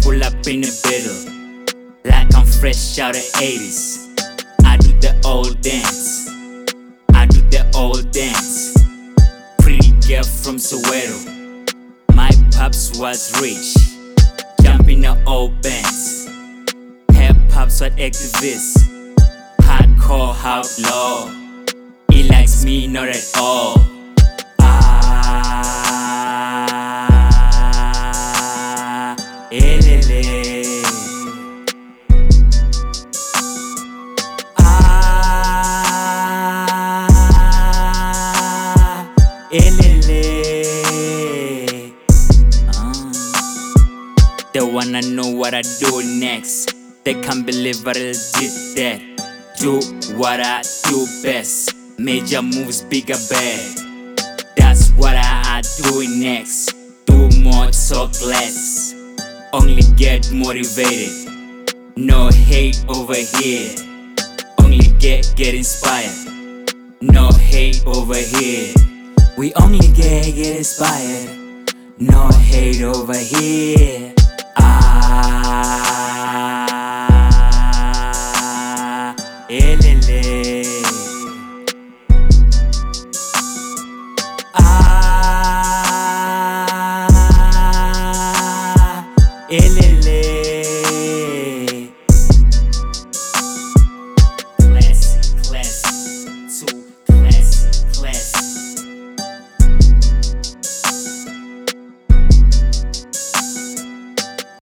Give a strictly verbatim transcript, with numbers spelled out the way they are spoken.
pull up in the middle, like I'm fresh out of eighties. I do the old dance, I do the old dance. Pretty girl from Soweto, my pops was rich. Jump in the old bands, hip hop's what activists, hardcore outlaw. He likes me not at all. Ah, elele. Ah, elele. Ah. They wanna know what I do next. They can't believe I did that. Do what I do best. Major moves, bigger bad. That's what I, I do next. Do more, talk less. Only get motivated. No hate over here. Only get get inspired. No hate over here. We only get get inspired. No hate over here. Ah, elele. Ah, elele.